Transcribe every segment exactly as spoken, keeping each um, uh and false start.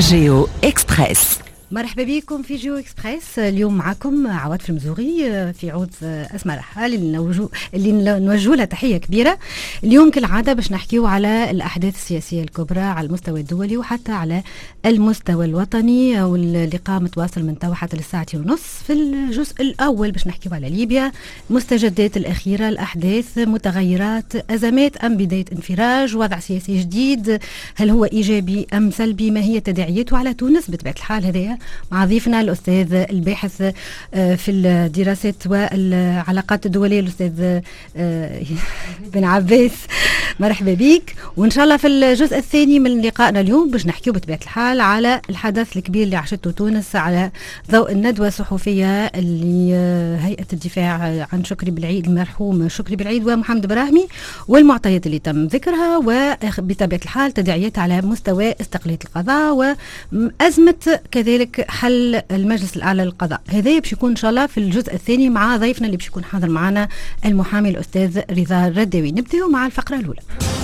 جيو إكسبريس. مرحبا بكم في جيو إكسبريس. اليوم معكم عواد المزوري في عود أسماء رحال اللي, اللي نوجه لها تحية كبيرة. اليوم كالعادة باش نحكيو على الأحداث السياسية الكبرى على المستوى الدولي وحتى على المستوى الوطني، واللقاء متواصل من توا حتى للساعة ونص. في الجزء الأول باش نحكيو على ليبيا، مستجدات الأخيرة، الأحداث، متغيرات، أزمات أم بداية انفراج، وضع سياسي جديد، هل هو إيجابي أم سلبي، ما هي تداعياته على تونس بطبيعة الحال. هذا مع ضيفنا الأستاذ الباحث في الدراسات والعلاقات الدولية الأستاذ بن عباس. مرحبا بك. وإن شاء الله في الجزء الثاني من لقائنا اليوم باش نحكيو بطبيعة الحال على الحدث الكبير اللي عاشته تونس على ضوء الندوة الصحفية اللي هيئة الدفاع عن شكري بالعيد، المرحوم شكري بالعيد ومحمد براهمي، والمعطيات اللي تم ذكرها، وبطبيعة الحال تداعيات على مستوى استقلالية القضاء وأزمة كذلك حل المجلس الأعلى للقضاء. هذا باش يكون إن شاء الله في الجزء الثاني مع ضيفنا اللي باش يكون حاضر معنا المحامي الأستاذ رضا الرداوي. نبدأ مع الفقرة الأولى.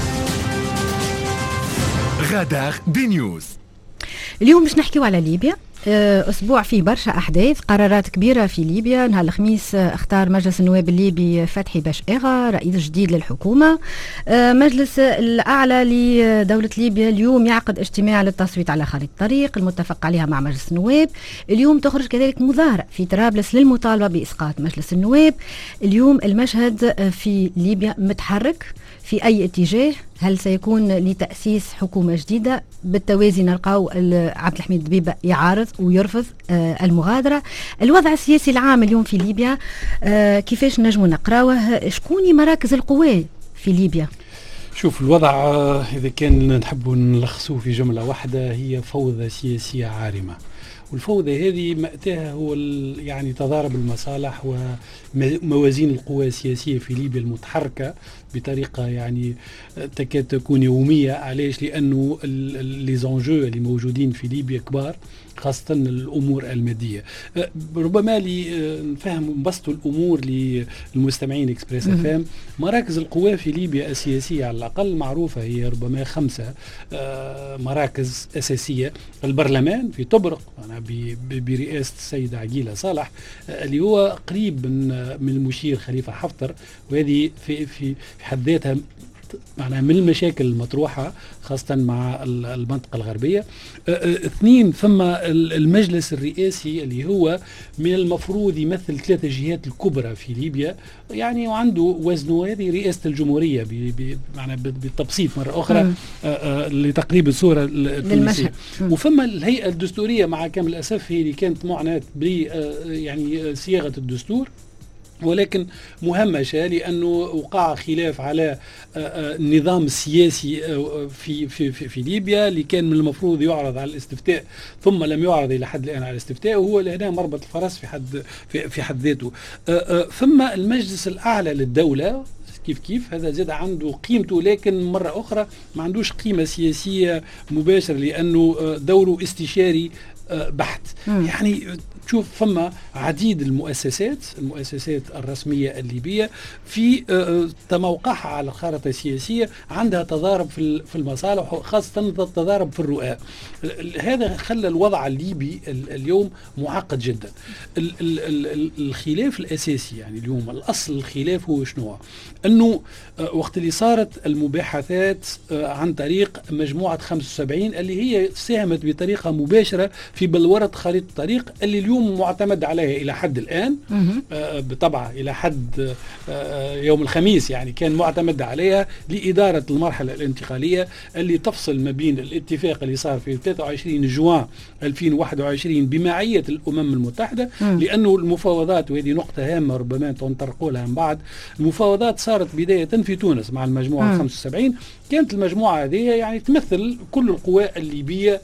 غداء بنيوز. اليوم باش نحكيو على ليبيا. أسبوع فيه برشا أحداث، قرارات كبيرة في ليبيا. نهار الخميس اختار مجلس النواب الليبي فتحي باش إغا رئيس جديد للحكومة. مجلس الأعلى لدولة ليبيا اليوم يعقد اجتماع للتصويت على خريطة الطريق المتفق عليها مع مجلس النواب. اليوم تخرج كذلك مظاهرة في طرابلس للمطالبة بإسقاط مجلس النواب. اليوم المشهد في ليبيا متحرك في أي اتجاه؟ هل سيكون لتأسيس حكومة جديدة؟ بالتوازي نلقاو عبد الحميد دبيبة يعارض ويرفض آه المغادرة. الوضع السياسي العام اليوم في ليبيا آه كيفاش نجمو نقراوه؟ شكوني مراكز القوى في ليبيا؟ شوف الوضع إذا كان نحب نلخصوه في جملة واحدة، هي فوضى سياسية عارمة. والفوضى هذه مأتاها هو يعني تضارب المصالح وموازين القوى السياسية في ليبيا المتحركة بطريقة يعني تكاد تكون يومية. علاش؟ لأنه لي زونجو اللي موجودين في ليبيا كبار، خاصة الأمور المادية. ربما لي نفهم نبسطوا الأمور للمستمعين إكسبريس اف ام. مراكز القوى في ليبيا السياسية على الأقل معروفة، هي ربما خمسة مراكز أساسية. البرلمان في طبرق برئاسة السيدة عقيلة صالح اللي هو قريب من من المشير خليفة حفتر، وهذه في في حد ذاتها معناها من المشاكل المطروحة خاصة مع المنطقة الغربية. اثنين، ثم المجلس الرئاسي اللي هو من المفروض يمثل ثلاثة جهات الكبرى في ليبيا يعني، وعنده وزنه هذه رئاسة الجمهورية معناها بالتبسيط مرة أخرى لتقريب الصورة التونسية. وثم الهيئة الدستورية مع كامل الأسف هي اللي كانت معناة ب يعني صياغة الدستور، ولكن مهمشة لأنه وقع خلاف على النظام السياسي في في في, في ليبيا اللي كان من المفروض يعرض على الاستفتاء ثم لم يعرض إلى حد الآن على الاستفتاء، وهو هنا مربط الفرس في حد في, في حد ذاته. ثم المجلس الأعلى للدولة كيف كيف هذا زاد عنده قيمته، لكن مرة أخرى ما عندوش قيمة سياسية مباشرة لأنه دوره استشاري بحت. يعني تشوف فما عديد المؤسسات المؤسسات الرسمية الليبية في تموقعها على الخارطة السياسية عندها تضارب في في المصالح، وخاصة تضارب في الرؤى. هذا خلى الوضع الليبي اليوم معقد جدا. الخلاف الأساسي يعني اليوم الأصل الخلاف هو شنو؟ أنه وقت اللي صارت المباحثات عن طريق مجموعة خمسة وسبعين اللي هي ساهمت بطريقة مباشرة في بلورة خريطة الطريق اللي اليوم معتمد عليها إلى حد الآن آه بطبع إلى حد آه يوم الخميس يعني كان معتمد عليها لإدارة المرحلة الانتقالية اللي تفصل ما بين الاتفاق اللي صار في ثلاثة وعشرين جوان ألفين وواحد وعشرين بمعية الأمم المتحدة. م. لأنه المفاوضات، وهذه نقطة هامة ربما تنطرقوا لها من بعد، المفاوضات صارت بداية في تونس مع المجموعة خمسة وسبعين. كانت المجموعة هذه يعني تمثل كل القوى الليبية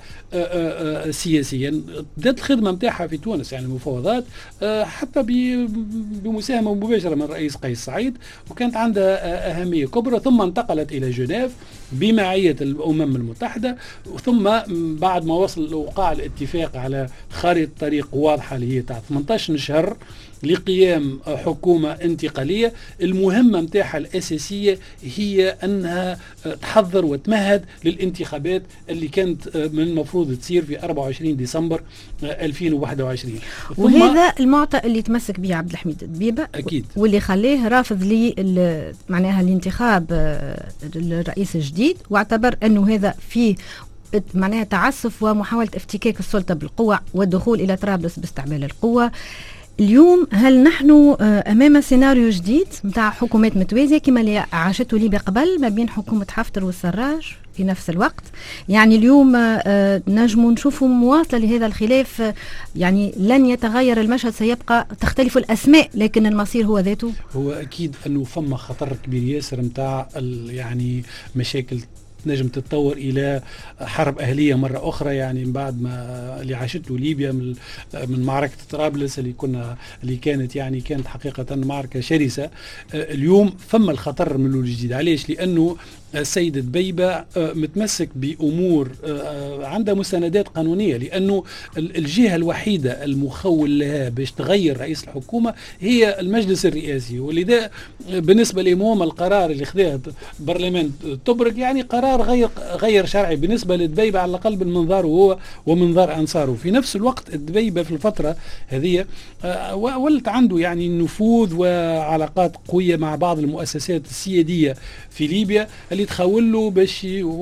سياسيا. بدأت الخدمة متاعها في تونس يعني المفاوضات حتى بمساهمة مباشرة من الرئيس قيس سعيد، وكانت عندها أهمية كبرى. ثم انتقلت إلى جنيف بمعية الأمم المتحدة، ثم بعد ما وصل وقع الاتفاق على خارطة طريق واضحة اللي هي تاع ثمانية عشر شهر لقيام حكومة انتقالية المهمة متاعها الأساسية هي أنها تحضر وتمهد للانتخابات اللي كانت من المفروض تصير في أربعة وعشرين ديسمبر ألفين وواحد وعشرين. وهذا المعطى اللي تمسك به عبد الحميد دبيبة أكيد، واللي خلاه رافض لي معناها الانتخاب الرئيس الجديد، واعتبر أنه هذا فيه معناها تعسف ومحاولة افتكاك السلطة بالقوة والدخول إلى طرابلس باستعمال القوة. اليوم هل نحن أمام سيناريو جديد متاع حكومات متوازية كما اللي عاشته ليبيا قبل ما بين حكومة حفتر والسراج في نفس الوقت؟ يعني اليوم نجم نشوفوا مواصلة لهذا الخلاف، يعني لن يتغير المشهد، سيبقى تختلف الأسماء لكن المصير هو ذاته. هو أكيد أنه فما خطر كبير ياسر متاع يعني مشاكل نجم تتطور إلى حرب أهلية مرة أخرى، يعني من بعد ما اللي عاشته ليبيا من من معركة طرابلس اللي كنا اللي كانت يعني كانت حقيقة معركة شرسة. اليوم فما الخطر من الجديد. علاش؟ لأنه السيد دبيبة متمسك بأمور عندها مستندات قانونية، لأنه الجهة الوحيدة المخول لها باش تغير رئيس الحكومة هي المجلس الرئاسي، ولذا بالنسبة لهم القرار اللي خذاه برلمان تبرك يعني قرار غير غير شرعي بالنسبة لدبيبة على الأقل بالمنظار هو ومنظار أنصاره. في نفس الوقت دبيبة في الفترة هذه ولت عنده يعني نفوذ وعلاقات قوية مع بعض المؤسسات السيادية في ليبيا اللي تخول له باش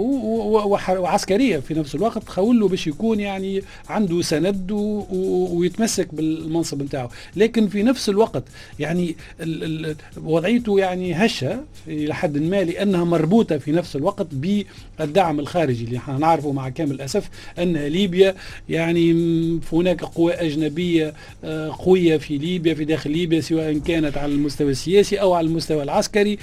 وعسكريه في نفس الوقت تخول له باش يكون يعني عنده سند ويتمسك بالمنصب نتاعو. لكن في نفس الوقت يعني وضعيته يعني هشه الى حد ما، لانها مربوطه في نفس الوقت بالدعم الخارجي اللي احنا نعرفه مع كامل الاسف ان ليبيا يعني هناك قوى اجنبيه قويه في ليبيا في داخل ليبيا، سواء كانت على المستوى السياسي او على المستوى العسكري.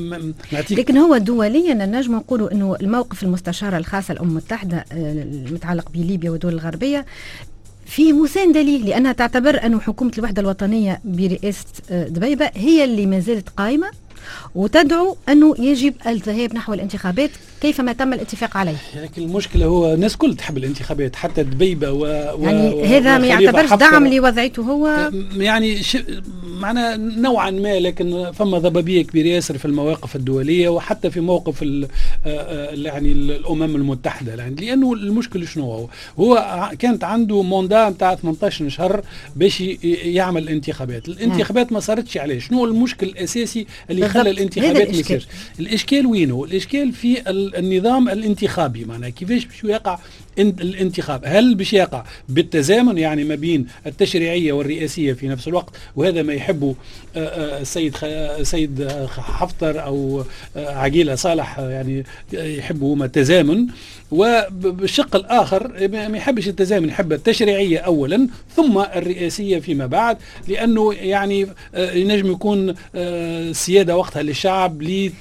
لكن هو دوليا نجم نقولوا انه الموقف المستشاره الخاصه الامم المتحده المتعلق بليبيا والدول الغربيه فيه مساندة ليه، لأنها تعتبر أن حكومة الوحدة الوطنية برئاسة دبيبة هي اللي ما زالت قائمة، وتدعو أنه يجب الذهاب نحو الانتخابات كيفما تم الاتفاق عليه. لكن المشكلة هو الناس كل تحب الانتخابات حتى دبيبة و... يعني و... هذا ما يعتبرش دعم لوضعيته هو يعني ش... معنا نوعا ما، لكن فما ضبابية كبيرة ياسر في المواقف الدولية وحتى في موقف ال... يعني الأمم المتحدة، يعني لأنه المشكلة شنو هو؟ هو كانت عنده موندا متاع ثمانية عشر شهر باش يعمل انتخابات. الانتخابات ما صارتش عليه. شنو المشكل الأساسي اللي خلى الانتخابات ما يصيرش؟ الإشكال وينه؟ الإشكال في النظام الانتخابي، معناه كيفاش باش يقع الانتخاب؟ هل باش يقع بالتزامن يعني ما بين التشريعية والرئاسية في نفس الوقت، وهذا ما يحبه السيد سيد حفتر أو عقيلة صالح يعني يحبوا هما التزامن، وبالشق الآخر ما يحبش التزامن، يحب التشريعية أولا ثم الرئاسية فيما بعد، لأنه يعني ينجم يكون سيادة وقتها للشعب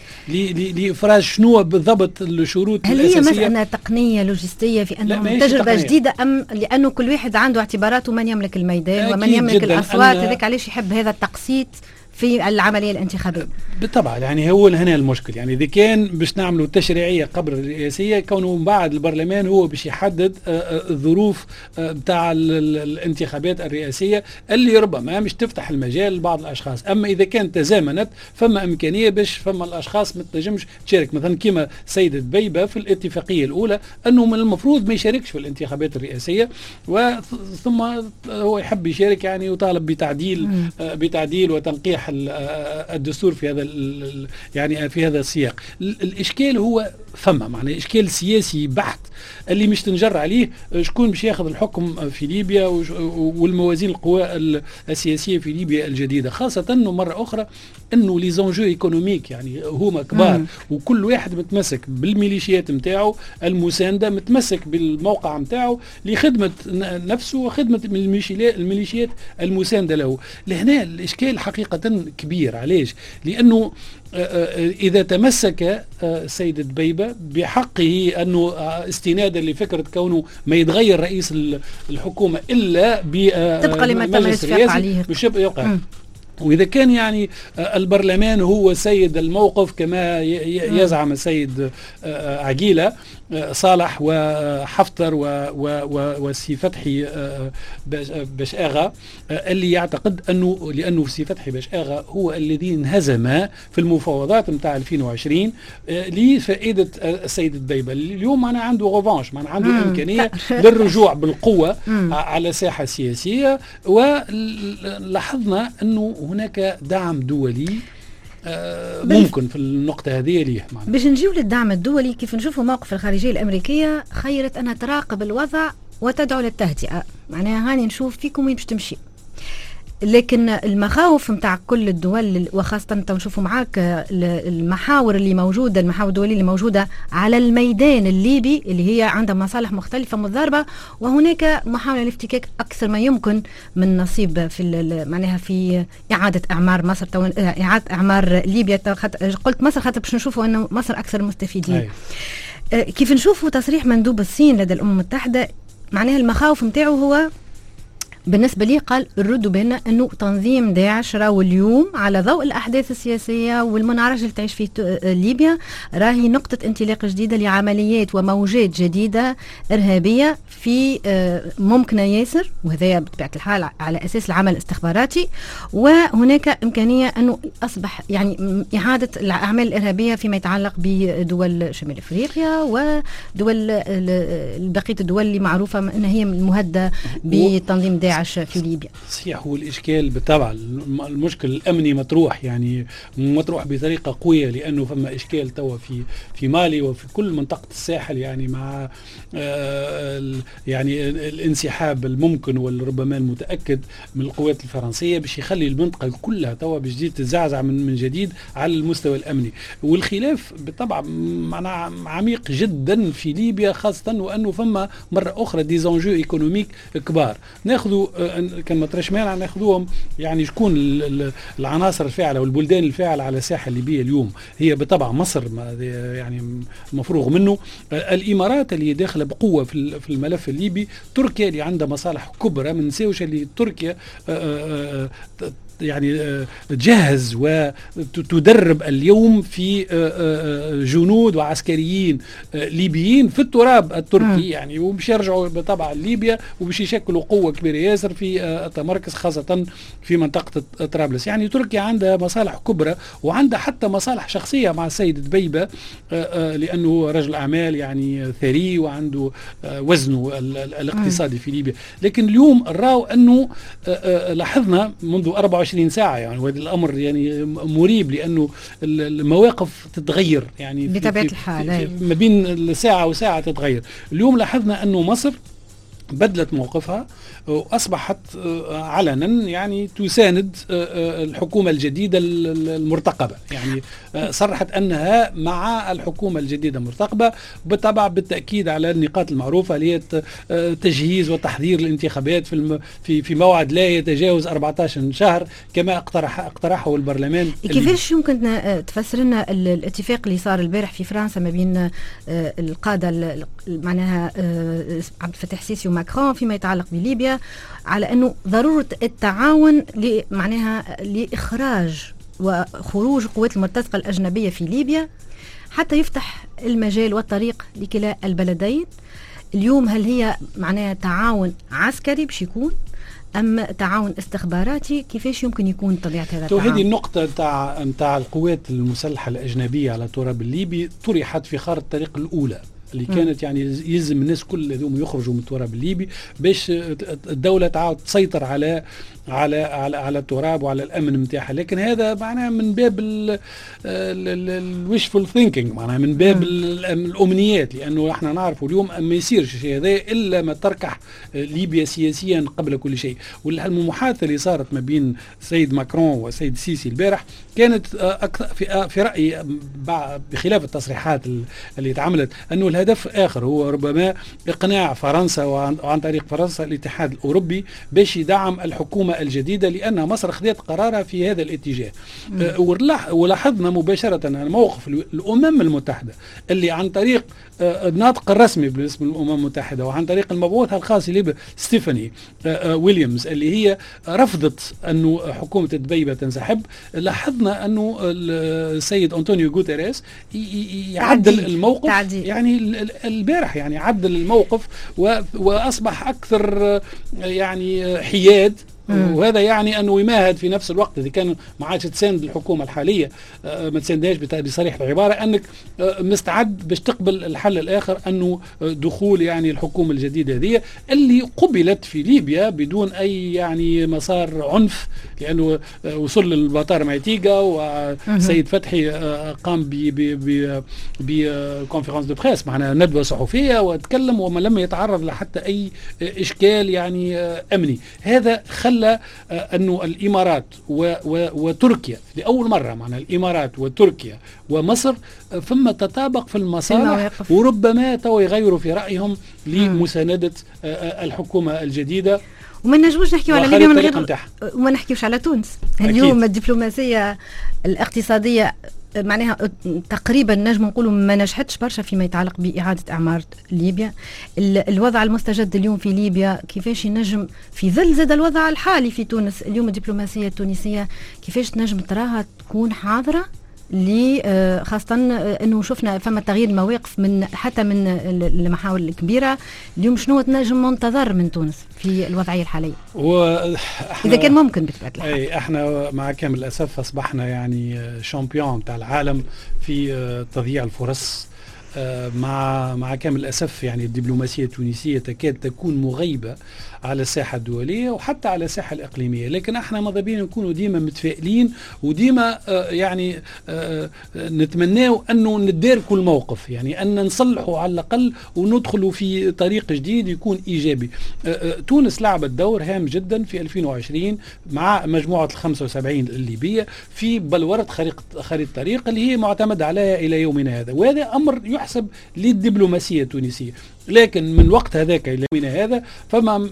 لإفراج شنو بالضبط الشروط هل الأساسية. هل هي مسألة تقنية لوجستية في أنه تجربة جديدة، أم لأنه كل واحد عنده اعتباراته من يملك الميدان ومن يملك الأصوات، هذاك علاش يحب هذا التقسيط في العملية الانتخابية؟ بالطبع يعني هو هنا المشكل. يعني إذا كان باش نعملوا التشريعية قبل الرئاسية، كونه بعد البرلمان هو باش يحدد الظروف بتاع الانتخابات الرئاسية اللي ربما مش تفتح المجال لبعض الأشخاص. أما إذا كانت تزامنت فما إمكانية باش فما الأشخاص ما تنجمش تشارك، مثلا كما سيد دبيبة في الاتفاقية الأولى أنه من المفروض ما يشاركش في الانتخابات الرئاسية، ثم هو يحب يشارك يعني يطالب بتعديل بتعديل وتنقيح الدستور في هذا يعني في هذا السياق. الاشكال هو فما معنى اشكال سياسي بحت اللي مش تنجر عليه شكون باش ياخذ الحكم في ليبيا والموازين القوى السياسيه في ليبيا الجديده، خاصه انه مره اخرى انه لي زونجو ايكونوميك يعني هما كبار، مم. وكل واحد متمسك بالميليشيات نتاعو المسانده، متمسك بالموقع نتاعو لخدمه نفسه وخدمه الميليشيات المسانده له. لهنا الاشكال حقيقه كبير. علاش؟ لانه إذا تمسك سيد دبيبة بحقه أنه استنادا لفكرة كونه ما يتغير رئيس الحكومة إلا تبقى لما تم الاتفاق عليه مش يبقى يوقع وإذا كان يعني البرلمان هو سيد الموقف كما يزعم السيد عقيلة صالح وحفتر وسي فتحي باش آغا، اللي يعتقد أنه لأنه سي فتحي باش آغا هو الذي انهزم في المفاوضات متاع ألفين وعشرين لفائدة السيد الدبيبة. اليوم أنا عنده غوفانش، أنا عنده مم. إمكانية للرجوع بالقوة مم. على ساحة سياسية، ولاحظنا أنه هناك دعم دولي آه ممكن في النقطة هذه ليه. باش نجيو للدعم الدولي، كيف نشوفوا موقف الخارجية الأمريكية خيرت أنها تراقب الوضع وتدعو للتهدئة، معناها هاني نشوف فيكم وين باش تمشي. لكن المخاوف متاع كل الدول وخاصة نشوفوا معاك المحاور اللي موجودة، المحاور الدولية اللي موجودة على الميدان الليبي اللي هي عندها مصالح مختلفة متضاربة، وهناك محاولة لافتكاك أكثر ما يمكن من نصيب في معناها في إعادة إعمار مصر، إعادة إعمار ليبيا. قلت مصر خاطر باش نشوفوا أنه مصر أكثر مستفيدين. كيف نشوفوا تصريح مندوب الصين لدى الأمم المتحدة، معناها المخاوف متاعه هو بالنسبة لي قال الردوا بأن أنه تنظيم داعش راهو اليوم على ضوء الأحداث السياسية والمنعرج اللي تعيش فيه ليبيا راهي نقطة انطلاق جديدة لعمليات وموجات جديدة إرهابية في ممكنة ياسر، وهذا بطبيعة الحال على أساس العمل الاستخباراتي، وهناك إمكانية أنه أصبح يعني إعادة الأعمال الإرهابية فيما يتعلق بدول شمال أفريقيا ودول بقية الدول اللي معروفة أنها هي المهددة بتنظيم داعش في ليبيا. صحيح، هو الإشكال بالطبع المشكل الأمني مطروح، يعني مطروح بطريقة قوية، لأنه فما إشكال توا في في مالي وفي كل منطقة الساحل، يعني مع آه يعني الانسحاب الممكن وربما المتأكد من القوات الفرنسية باش يخلي المنطقة كلها توا بجديد تتزعزع من من جديد على المستوى الأمني. والخلاف بالطبع معناه عميق جدا في ليبيا، خاصة وأنه فما مرة أخرى دي زونجو ايكونوميك كبار. ناخذوا كان ما ترش مانع ناخذوهم، يعني شكون العناصر الفاعله والبلدان الفاعله على الساحه الليبيه اليوم؟ هي بالطبع مصر يعني مفروغ منه، الامارات اللي داخله بقوه في في الملف الليبي، تركيا اللي عندها مصالح كبرى، ما نساوش اللي تركيا يعني تجهز وتدرب اليوم في جنود وعسكريين ليبيين في التراب التركي، يعني وباش يرجعوا بطبع ليبيا وباش يشكلوا قوة كبيرة ياسر في التمركز خاصة في منطقة طرابلس. يعني تركيا عندها مصالح كبرى وعندها حتى مصالح شخصية مع السيد دبيبة، لأنه رجل أعمال يعني ثري وعنده وزنه الاقتصادي في ليبيا. لكن اليوم راو أنه لاحظنا منذ أربعة وعشرين ساعة، يعني وهذا الأمر يعني مريب، لأنه المواقف تتغير يعني بطبيعة الحال ما بين ساعة وساعة تتغير. اليوم لاحظنا أنه مصر بدلت موقفها وأصبحت علنا يعني تساند الحكومة الجديدة المرتقبة، يعني صرحت أنها مع الحكومة الجديدة المرتقبة، بالطبع بالتأكيد على النقاط المعروفة اللي هي تجهيز وتحضير الانتخابات في في في موعد لا يتجاوز أربعة عشر شهر كما اقترح اقترحه البرلمان. كيفاش يمكن تفسر لنا الاتفاق اللي صار البارح في فرنسا ما بين القادة معناها عبد الفتاح السيسي وماكرون فيما يتعلق بليبيا على أنه ضرورة التعاون معناها لإخراج وخروج قوات المرتزقة الأجنبية في ليبيا حتى يفتح المجال والطريق لكلا البلدين؟ اليوم هل هي معناها تعاون عسكري باش يكون أم تعاون استخباراتي؟ كيفاش يمكن يكون طبيعة هذا التعاون؟ هذه النقطة نتاع نتاع القوات المسلحة الأجنبية على التراب الليبي طرحت في خارطة الطريق الأولى اللي كانت يعني يلزم الناس كل اليوم يخرجوا من التراب الليبي باش الدولة تعاود تسيطر على على على على التراب وعلى الامن نتاعها. لكن هذا معناها من باب الويشفul ثينكينج، معناها من باب الامنيات، لانه احنا نعرفوا اليوم ما يصيرش الشيء هذا الا ما تركح ليبيا سياسيا قبل كل شيء. والمحادثه اللي صارت ما بين السيد ماكرون والسيد السيسي البارح كانت اكثر في في رايي بخلاف التصريحات اللي اتعملت انه الهدف اخر هو ربما اقناع فرنسا وعن طريق فرنسا الاتحاد الاوروبي باش يدعم الحكومه الجديدة، لأن مصر خذت قرارها في هذا الاتجاه. أه ولاحظنا مباشرة موقف الأمم المتحدة اللي عن طريق أه الناطق الرسمي باسم الأمم المتحدة وعن طريق المبعوث الخاص اللي ستيفاني أه ويليامز اللي هي رفضت أنه حكومة دبي تنسحب. لاحظنا أنه السيد أنطونيو غوتيريس يعدل الموقف تعديل. يعني البارح يعني عدل الموقف وأصبح أكثر يعني حياد، وهذا يعني انه يمهد في نفس الوقت اذا كان ما عادش تساند الحكومه الحاليه ما تساندهاش بصريح العباره انك مستعد باش تقبل الحل الاخر انه دخول يعني الحكومه الجديده هذه اللي قبلت في ليبيا بدون اي يعني مسار عنف، لانه وصل للبطار معتيقه والسيد فتحي قام بكونفرنس دو بريس معنا ندوه صحفيه وتكلم وما لم يتعرض لحتى اي اشكال يعني امني. هذا خلى أنه الإمارات و و وتركيا لأول مرة معنا الإمارات وتركيا ومصر ثم تطابق في المصالح، وربما تو يغيروا في رأيهم لمساندة الحكومة الجديدة. وما نجموش نحكيو على ليبيا من غير وما نحكيوش على تونس. اليوم الدبلوماسية الاقتصادية معناها تقريبا نجم نقولوا ما نجحتش برشا فيما يتعلق بإعادة إعمار ليبيا. الوضع المستجد اليوم في ليبيا كيفاش ينجم في ظل زاد الوضع الحالي في تونس اليوم الدبلوماسية التونسية كيفاش تنجم تراها تكون حاضرة لي خاصة انه شفنا فما تغيير المواقف من حتى من المحاور الكبيرة. اليوم شنو تنجم منتظر من تونس في الوضعية الحالية اذا كان ممكن بطبيعة الحال؟ اي احنا مع كامل الاسف اصبحنا يعني شامبيون تاع العالم في تضييع الفرص. مع مع كامل الاسف يعني الدبلوماسيه التونسيه تكاد تكون مغيبه على الساحه الدوليه وحتى على الساحه الاقليميه، لكن احنا ماذا بينا نكونوا ديما متفائلين وديما آه يعني آه نتمناو انه نداركوا الموقف، يعني ان نصلحوا على الاقل وندخلوا في طريق جديد يكون ايجابي. آه آه تونس لعبت دور هام جدا في ألفين وعشرين مع مجموعه ال خمسة وسبعين الليبيه في بلوره خريطه خريطه الطريق اللي هي معتمد عليها الى يومنا هذا، وهذا امر يحسب للدبلوماسيه التونسيه. لكن من وقت هذاك الى يومنا هذا فما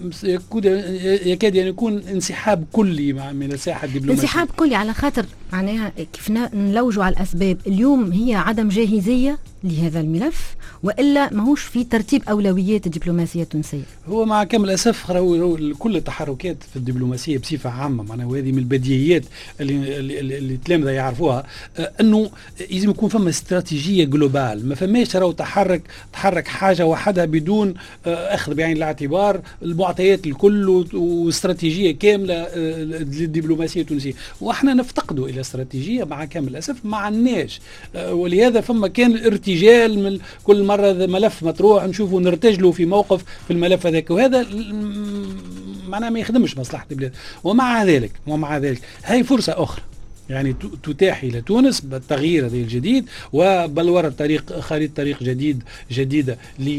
يكاد يعني يكون انسحاب كلي من الساحه الدبلوماسيه. انسحاب كلي على خاطر معناها كيف نلوجوا على الاسباب. اليوم هي عدم جاهزيه لهذا الملف والا ماهوش في ترتيب اولويات الدبلوماسيه التونسيه. هو مع كامل الاسف كل التحركات في الدبلوماسيه بصفه عامه معناها وهذه من البديهيات اللي اللي التلامذه يعرفوها انه لازم يكون فما استراتيجيه جلوبال، ما فماش راهو تحرك تحرك حاجه واحده بدون اخذ بعين الاعتبار المعطيات الكل واستراتيجيه كامله للدبلوماسيه التونسيه، واحنا نفتقدوا الى استراتيجيه مع كامل الاسف ما عندناش. ولهذا فما كان الارتجال من كل مره ملف مطروح نشوفوا نرتجلوا في موقف في الملف هذاك، وهذا معناه ما يخدمش مصلحه البلاد. ومع ذلك ومع ذلك هاي فرصه اخرى يعني تتاح الى تونس بالتغيير هذا الجديد وبلورة طريق خريطة طريق جديد جديده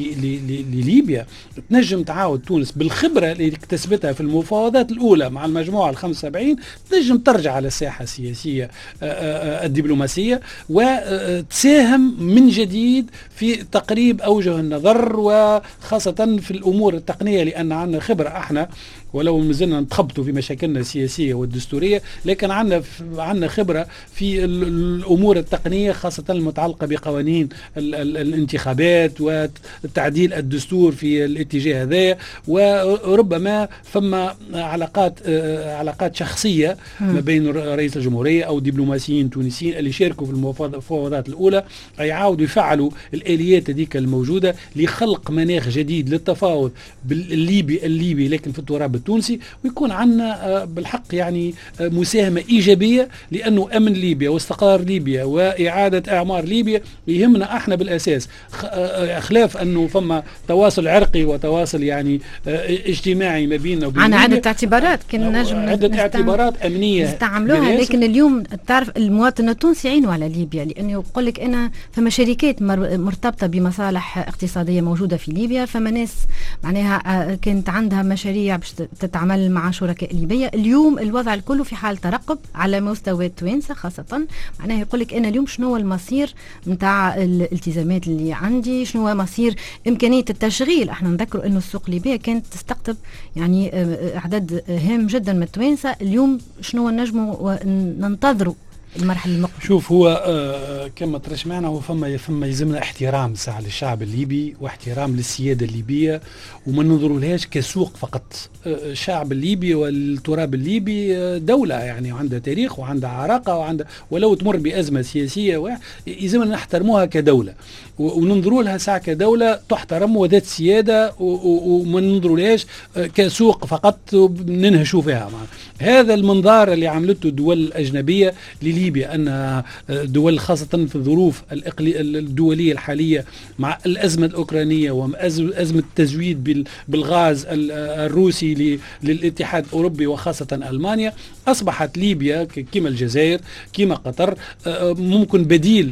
لليبيا. تنجم تعاود تونس بالخبره اللي اكتسبتها في المفاوضات الاولى مع المجموعه ال خمسة وسبعين تنجم ترجع على الساحه السياسيه الدبلوماسيه وتساهم من جديد في تقريب اوجه النظر وخاصه في الامور التقنيه، لان عندنا خبره احنا ولو مازلنا نتخبطوا في مشاكلنا السياسيه والدستوريه، لكن عندنا عندنا خبره في الامور التقنيه خاصه المتعلقه بقوانين ال ال الانتخابات وتعديل الدستور في الاتجاه هذا، وربما فما علاقات آه علاقات شخصيه ما بين رئيس الجمهوريه او دبلوماسيين تونسيين اللي شاركوا في المفاوضات الاولى يعاودوا يفعلوا الاليات هذيك الموجوده لخلق مناخ جديد للتفاوض بالليبي الليبي لكن في التراب التونسي، ويكون عندنا بالحق يعني مساهمة إيجابية، لأنه أمن ليبيا واستقرار ليبيا وإعادة إعمار ليبيا يهمنا احنا بالأساس، خلاف أنه فما تواصل عرقي وتواصل يعني اجتماعي ما بيننا وبين عنا عدة اعتبارات كنا نجم عدة اعتبارات أمنية نستعملوها، لكن اليوم تعرف المواطن التونسي يعينوا على ليبيا، لأنه يقول لك أنا فما شركات مرتبطة بمصالح اقتصادية موجودة في ليبيا، فما ناس معناها كانت عندها مشاريع باش تتعامل مع شركاء ليبية. اليوم الوضع الكل في حال ترقب على مستوى التوانسة خاصة، معناه يقول لك أنا اليوم شنو هو المصير نتاع الالتزامات اللي عندي، شنو هو مصير إمكانية التشغيل. احنا نذكروا أنه السوق الليبية كانت تستقطب يعني أعداد هام جدا من التوانسة. اليوم شنو نجموا ننتظروا المرحلة المقبلة؟ شوف هو آه كما ترش معنا هو فما فما يلزمنا احترام ساعة للشعب الليبي واحترام للسيادة الليبية، وما ننظروا لهاش كسوق فقط. آه الشعب الليبي والتراب الليبي آه دولة يعني عندها تاريخ وعندها عراقة وعندها، ولو تمر بأزمة سياسية يلزمنا نحترموها كدولة وننظروا لها ساعة كدولة تحترم وذات سيادة، وما ننظروا لهاش آه كسوق فقط ننهشوا فيها. هذا المنظار اللي عملته الدول الأجنبية لليبيا، أن دول خاصة في الظروف الدولية الحالية مع الأزمة الأوكرانية وأزمة التزويد بالغاز الروسي للاتحاد الأوروبي وخاصة ألمانيا، أصبحت ليبيا كما الجزائر كما قطر ممكن بديل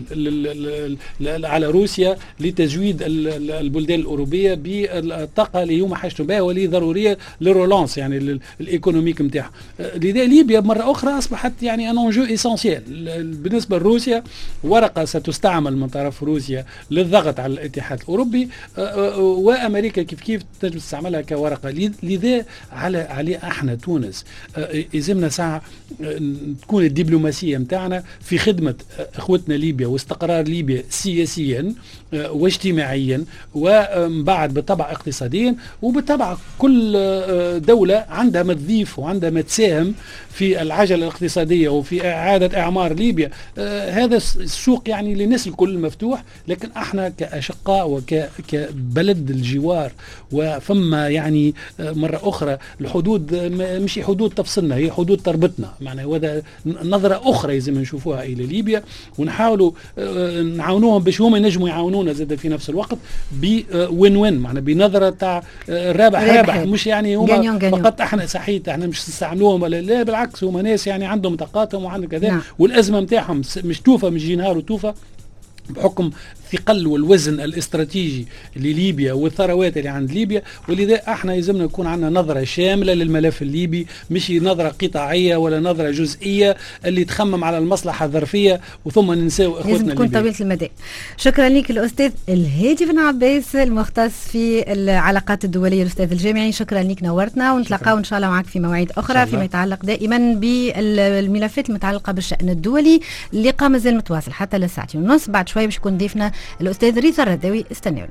على روسيا لتزويد البلدان الأوروبية بالطاقة اللي هما حاجتهم بها واللي ضرورية للرولانس يعني الإيكونوميك متاعها. لذا ليبيا مرة أخرى أصبحت يعني أن أنجو إيسانسيال بالنسبة لروسيا، ورقة ستستعمل من طرف روسيا للضغط على الاتحاد الأوروبي، وأمريكا كيف كيف تنجم تستعملها كورقة. لذا على عليه احنا تونس يلزمنا ساعة تكون الدبلوماسية متاعنا في خدمة اخوتنا ليبيا واستقرار ليبيا سياسيا واجتماعيا وبعد بالطبع اقتصاديا، وبالطبع كل دولة عندها ما تضيف وعندها ما تساهم في العجلة الاقتصادية وفي إعادة إعمار ليبيا. آه هذا السوق يعني للناس الكل مفتوح، لكن احنا كأشقاء وكبلد الجوار وفما يعني آه مرة أخرى الحدود مش حدود تفصلنا، هي حدود تربطنا. معنى وهذا نظرة أخرى لازم نشوفوها إلى ليبيا، ونحاولوا آه نعاونوهم باش هما ينجموا يعاونونا زاد في نفس الوقت بوين وين، معنى بنظرة تاع آه رابح رابح، مش يعني هما فقط احنا صحيت احنا مش نستعملوهم ولا لا، بالعكس هما ناس يعني عندهم طاقاتهم وعندهم كذا. نعم. والأزمة متاعهم مش توفى مش جينهار وتوفى بحكم الثقل والوزن الاستراتيجي لليبيا والثروات اللي عند ليبيا. ولذا احنا يلزمنا يكون عندنا نظرة شاملة للملف الليبي، مش نظرة قطاعية ولا نظرة جزئية اللي تخمم على المصلحة الظرفية وثم ننساو اخوتنا الليبيين. لازم تكون طويلة المدى. شكرا لك الأستاذ الهادي بن عباس المختص في العلاقات الدولية الأستاذ الجامعي، شكرا لك نورتنا، ونتلقاو إن شاء الله معك في مواعيد أخرى فيما يتعلق دائما بالملفات المتعلقة بالشأن الدولي. اللقاء مازال متواصل حتى للساعتين ونص، بعد شوي باش يكون ضيفنا الأستاذ رضا الرداوي. استنوا.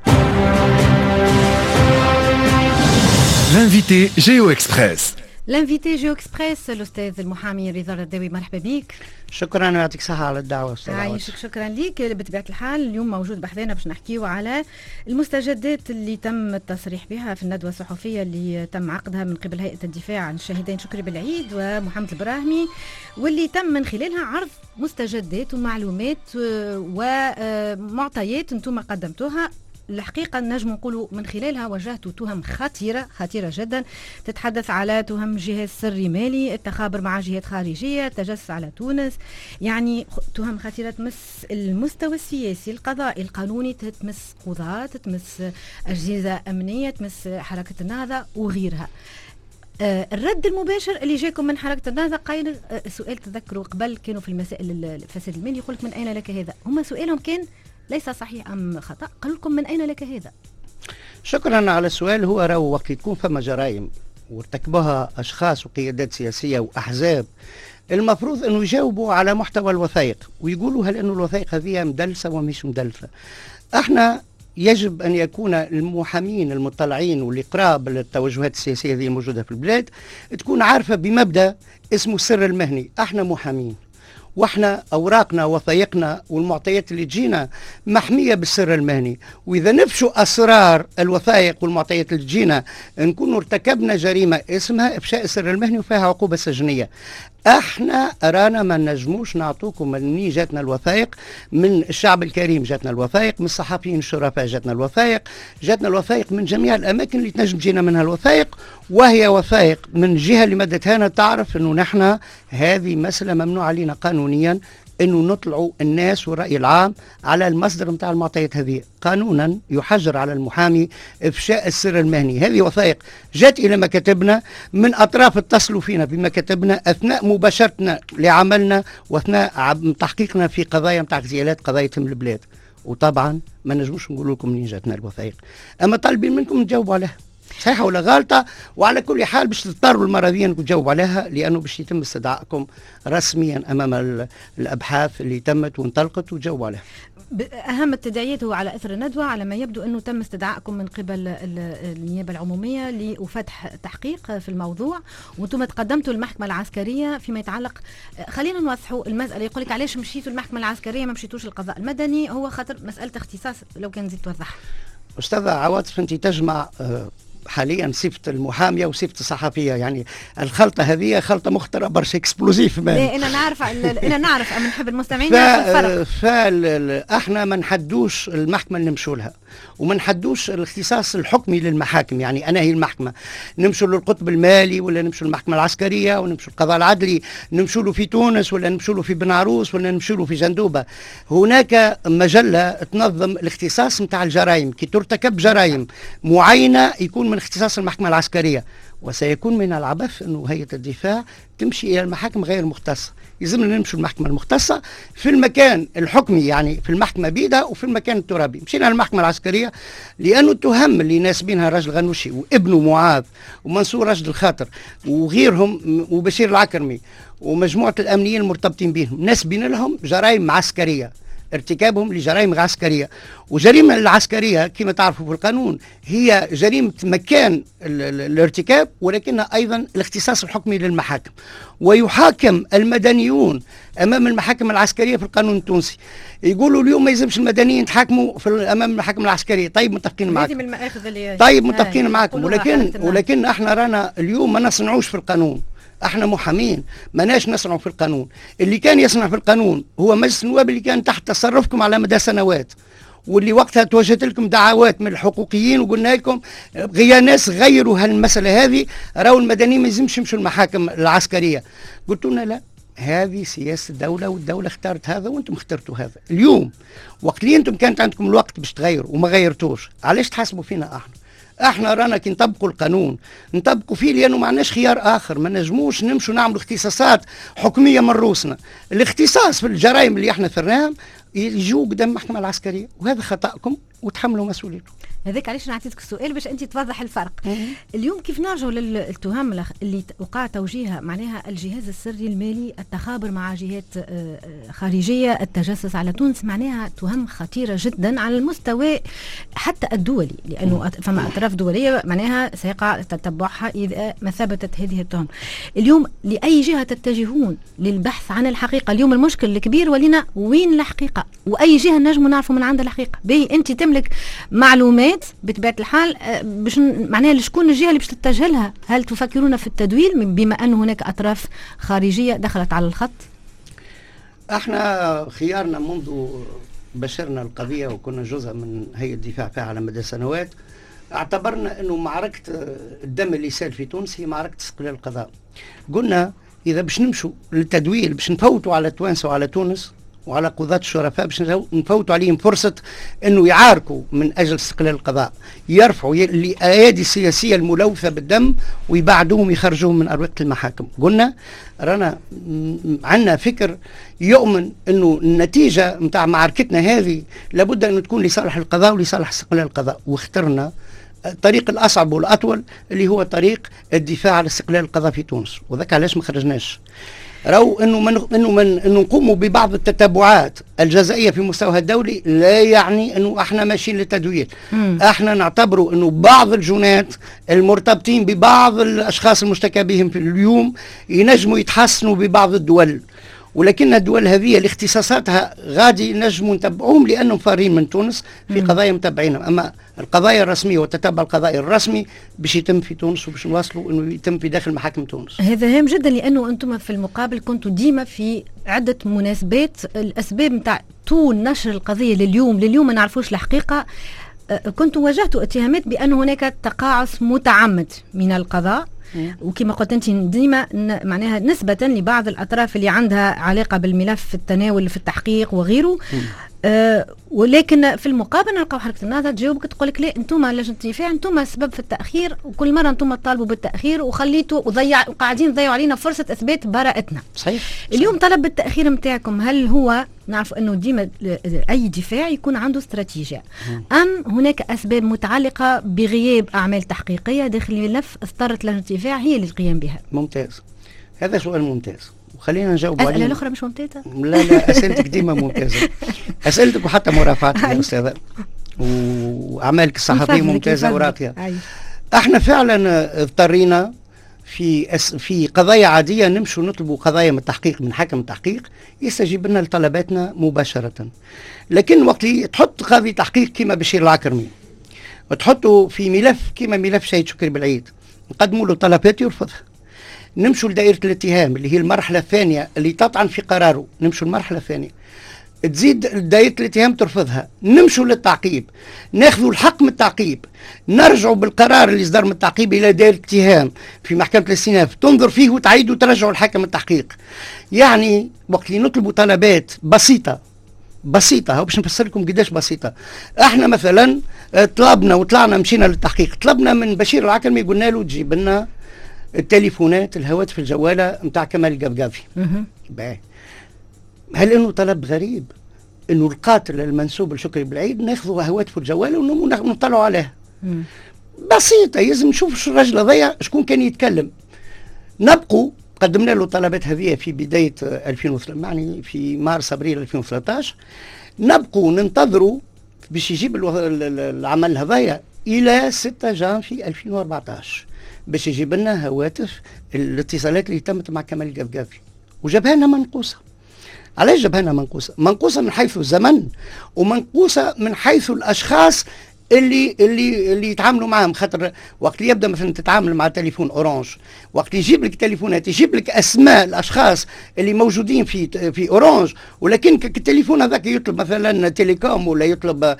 L'invité Géo Express. الانفيتي جيو اكسبريس الاستاذ المحامي رضا الرداوي، مرحبا بك. شكرا ويعطيك الصحة على الدعوة استاذ. عايشك، شكرا ليك. بطبيعة الحال اليوم موجود بحذانا باش نحكيو على المستجدات اللي تم التصريح بها في الندوة الصحفية اللي تم عقدها من قبل هيئة الدفاع عن الشهيدين شكري بالعيد ومحمد البراهمي، واللي تم من خلالها عرض مستجدات ومعلومات ومعطيات انتم قدمتوها. الحقيقة نجم نقولوا من خلالها واجهتوا تهم خطيرة خطيرة جدا، تتحدث على تهم جهاز سري مالي، التخابر مع جهات خارجية، التجسس على تونس، يعني تهم خطيرة تمس المستوى السياسي القضائي القانوني، تتمس قضاة، تتمس أجهزة أمنية، تمس حركة النهضة وغيرها. آه الرد المباشر اللي جاكم من حركة النهضة قايل آه سؤال تذكروا قبل كانوا في المسائل الفساد المالي، يقولك من أين لك هذا؟ هم سؤالهم كان ليس صحيح أم خطأ؟ قالوا لكم من أين لك هذا؟ شكرا على السؤال. هو راهو وقت تكون فما جرائم وارتكبها أشخاص وقيادات سياسية وأحزاب، المفروض أنه يجاوبوا على محتوى الوثائق ويقولوا هل أنه الوثائق هذه مدلسة ومش مدلسة. احنا يجب أن يكون المحامين المطلعين واللي قراب للتوجهات السياسية هذه الموجودة في البلاد تكون عارفة بمبدأ اسمه السر المهني. احنا محامين واحنا اوراقنا وثائقنا والمعطيات اللي تجينا محميه بالسر المهني، واذا نفشوا اسرار الوثائق والمعطيات اللي تجينا نكون ارتكبنا جريمه اسمها افشاء السر المهني وفيها عقوبه سجنيه. احنا ارانا ما نجموش نعطوكم مني جاتنا الوثائق، من الشعب الكريم جاتنا الوثائق، من الصحفيين الشرفاء جاتنا الوثائق، جاتنا الوثائق من جميع الاماكن اللي تنجم تجينا منها الوثائق، وهي وثائق من جهه اللي مدتها لنا تعرف انه نحن هذه مساله ممنوع علينا قانونيا انه نطلعوا الناس والراي العام على المصدر نتاع المعطيات هذه. قانونا يحجر على المحامي افشاء السر المهني. هذه وثائق جاءت الى مكاتبنا من اطراف اتصلوا فينا بمكاتبنا اثناء مباشرتنا لعملنا واثناء تحقيقنا في قضايا نتاع اغتيالات قضايا تم البلاد، وطبعا ما نجموش نقول لكم منين جاتنا الوثائق، اما طالبين منكم تجاوبوا عليها صحيحه ولا غلطه، وعلى كل حال باش تضطروا المره دي انكم تجاوبوا عليها، لانه باش يتم استدعائكم رسميا امام الابحاث اللي تمت وانطلقت وتجاوبوا عليها. أهم التداعيات هو على أثر الندوة، على ما يبدو أنه تم استدعائكم من قبل النيابة العمومية لفتح تحقيق في الموضوع، وأنتم تقدمتوا المحكمة العسكرية فيما يتعلق. خلينا نوضحوا المسألة. يقولك علاش مشيتوا المحكمة العسكرية ما مشيتوش القضاء المدني؟ هو خاطر مسألة اختصاص، لو كان زيد توضحها. أستاذة عواطف، أنت تجمع حاليا صفة المحامية وصفة الصحفية، يعني الخلطة هذه خلطة مخترة برشا اكسبلوزيف. لا انا نعرف انا نعرف اما نحب المستمعين ف... الفرق. فاحنا ما نحدوش المحكمة اللي نمشوا لها، وما نحدوش الاختصاص الحكمي للمحاكم. يعني انا هي المحكمة نمشوا للقطب المالي ولا نمشوا للمحكمة العسكرية ونمشوا للقضاء العدلي، نمشوا له في تونس ولا نمشوا له في بن عروس ولا نمشوا له في جندوبة. هناك مجلة تنظم الاختصاص نتاع الجرائم، كي ترتكب جرائم معينة يكون من اختصاص المحكمة العسكرية، وسيكون من العبث أنه هيئة الدفاع تمشي إلى المحاكم غير المختصة. يلزمنا نمشي المحكمة المختصة في المكان الحكمي، يعني في المحكمة بيدا وفي المكان الترابي. مشينا المحكمة العسكرية لأنه التهم اللي ناسبينها راجل غنوشي وابنه معاذ ومنصور راشد الخاطر وغيرهم وبشير العكرمي ومجموعة الأمنيين المرتبطين بهم ناسبين لهم جرائم عسكرية، ارتكابهم لجرائم عسكرية. وجريمة العسكرية كما تعرفوا في القانون هي جريمة مكان الارتكاب، ولكنها أيضا الاختصاص الحكمي للمحاكم، ويحاكم المدنيون أمام المحاكم العسكرية في القانون التونسي. يقولوا اليوم ما يلزمش المدنيين يتحاكموا في أمام المحاكم العسكرية. طيب متفقين معكم، طيب متفقين معكم، ولكن ولكن احنا رانا اليوم ما نصنعوش في القانون. احنا محامين ماناش نصنعوا في القانون. اللي كان يصنع في القانون هو مجلس النواب اللي كان تحت تصرفكم على مدى سنوات، واللي وقتها توجهت لكم دعوات من الحقوقيين وقلنا لكم يا ناس غيروا هالمسألة هذه، راهو المدنيين ما يلزمش يمشوا المحاكم العسكرية. قلت لنا لا، هذه سياسة الدولة والدولة اختارت هذا وانتم اخترتوا هذا. اليوم وقت اللي انتم كانت عندكم الوقت باش تغيروا وما غيرتوش، علاش تحاسبوا فينا احنا؟ احنا رانا كي نطبقوا القانون نطبقوا فيه لانه ما عندناش خيار اخر. ما نجموش نمشوا نعملوا اختصاصات حكميه من روسنا. الاختصاص في الجرائم اللي احنا ثرناهم يجوا قدام المحكمه العسكريه، وهذا خطأكم وتحملوا مسؤوليته. هذاك علاش نعطيك السؤال باش انت توضح الفرق. اليوم كيف نرجعوا للتهم اللي وقع توجيهها، معناها الجهاز السري المالي، التخابر مع جهات خارجيه، التجسس على تونس، معناها تهم خطيره جدا على المستوى حتى الدولي، لانه فما اطراف دوليه معناها سيقع تتبعها اذا ما ثبتت هذه التهم. اليوم لاي جهه تتجهون للبحث عن الحقيقه؟ اليوم المشكل الكبير ولينا وين الحقيقه، واي جهه نجموا نعرفوا من عندها الحقيقه. باهي انت تملك معلومات بطبيعه الحال باش معناها شكون الجهه اللي باش تتجه لها؟ هل تفكرون في التدويل بما ان هناك اطراف خارجيه دخلت على الخط؟ احنا خيارنا منذ بشرنا القضيه وكنا جزء من هيئه الدفاع فيها على مدى سنوات، اعتبرنا انه معركه الدم اللي سال في تونس هي معركه استقلال القضاء. قلنا اذا باش نمشوا للتدويل باش نفوتوا على التوانسه وعلى تونس وعلى قضاة الشرفاء، باش نفوتوا عليهم فرصة انه يعاركوا من اجل استقلال القضاء، يرفعوا الايادي السياسية الملوثة بالدم ويبعدوهم يخرجوهم من اروقة المحاكم. قلنا رانا عندنا فكر يؤمن انه النتيجة متاع معركتنا هذه لابد ان تكون لصالح القضاء ولصالح استقلال القضاء، واخترنا الطريق الاصعب والاطول اللي هو طريق الدفاع على استقلال القضاء في تونس. وذاك علاش ما خرجناش. راو انه من انه من انه نقوموا ببعض التتبعات الجزائيه في مستوى الدولي لا يعني انه احنا ماشيين للتدويل. مم. احنا نعتبروا انه بعض الجنات المرتبطين ببعض الاشخاص المشتكى بهم في اليوم ينجموا يتحسنوا ببعض الدول، ولكن الدول هذه لاختصاصاتها غادي نجموا نتبعوهم لانهم فارين من تونس في مم. قضايا متبعينهم. اما القضايا الرسميه والتتبع القضائي الرسمي باش يتم في تونس وباش نواصلوا انه يتم في داخل محاكم تونس. هذا هام جدا، لانه انتم في المقابل كنتوا ديما في عده مناسبات الاسباب نتاع طول نشر القضيه لليوم لليوم ما نعرفوش الحقيقه. كنتوا واجهتوا اتهامات بان هناك تقاعس متعمد من القضاء وكما قلت انت ديما معناها نسبه لبعض الاطراف اللي عندها علاقه بالملف في التناول في التحقيق وغيره. آه ولكن في المقابل نلقاو حركه النهضه تجاوبك تقول لك لا انتم لجنه الدفاع انتم السبب في التاخير، وكل مره انتم تطالبوا بالتاخير وخليتوا وضيع وقاعدين تضيعوا علينا فرصه اثبات براءتنا. صحيح. اليوم طلب بالتاخير نتاعكم هل هو نعرف انه ديما اي دفاع يكون عنده استراتيجيه ام هناك اسباب متعلقه بغياب اعمال تحقيقيه داخل الملف اضطرت لجنه الدفاع هي للقيام بها؟ ممتاز، هذا سؤال ممتاز وخلينا نجاوب عليه. الأسئلة الأخرى مش ممتازة؟ لا لا أسئلتك ديما ممتازة، أسئلتك وحتى مرافعتك يا أستاذة وأعمالك الصحفية ممتازة وراقية. احنا فعلا اضطرينا في أس في قضايا عادية نمشوا نطلبوا قضايا من التحقيق من حكم التحقيق يستجيب لنا لطلباتنا مباشرة، لكن وقت تحط قاضي تحقيق كما بشير العكرمي وتحطه في ملف كما ملف شهيد شكري بالعيد نقدموا له طلبات يرفضها، نمشوا لدائرة الاتهام اللي هي المرحلة الثانية اللي تطعن في قراره، نمشوا المرحلة الثانية تزيد دائرة الاتهام ترفضها، نمشوا للتعقيب ناخذوا الحق من التعقيب، نرجعوا بالقرار اللي صدر من التعقيب إلى دائرة الاتهام في محكمة الاستئناف تنظر فيه وتعيد وترجعوا الحكم التحقيق. يعني وقت اللي نطلبوا طلبات بسيطة بسيطة هو باش نفسر لكم قداش بسيطة. احنا مثلا طلبنا وطلعنا مشينا للتحقيق، طلبنا من بشير العكرمي قلنا له تجيب لنا التليفونات الهواتف الجوالة متاع كمال القفقافي. هل انه طلب غريب انه القاتل المنسوب لشكري بالعيد ناخذوا هواتفه الجوالة ونطلعوا عليها؟ بسيطة، لازم نشوف شو الرجل هذايا شكون كان يتكلم. نبقوا قدمنا له طلبات هذه في بداية ألفين وثلاثة يعني في مارس ابريل ألفين وثلاثة عشر، نبقوا ننتظروا باش يجيب العمل هذايا الى ستة جانفي ألفين وأربعة عشر باش يجيب لنا هواتف الاتصالات اللي تمت مع كمال القفقافي، وجابها لنا منقوصه. علاش جابها لنا منقوصه؟ منقوصه من حيث الزمن ومنقوصه من حيث الاشخاص اللي اللي اللي يتعاملوا معهم. خاطر وقت اللي يبدا مثلا تتعامل مع تليفون اورانج، وقت يجيب لك تليفونات يجيب لك اسماء الاشخاص اللي موجودين في في اورانج، ولكن التليفون هذاك يطلب مثلا تيليكوم ولا يطلب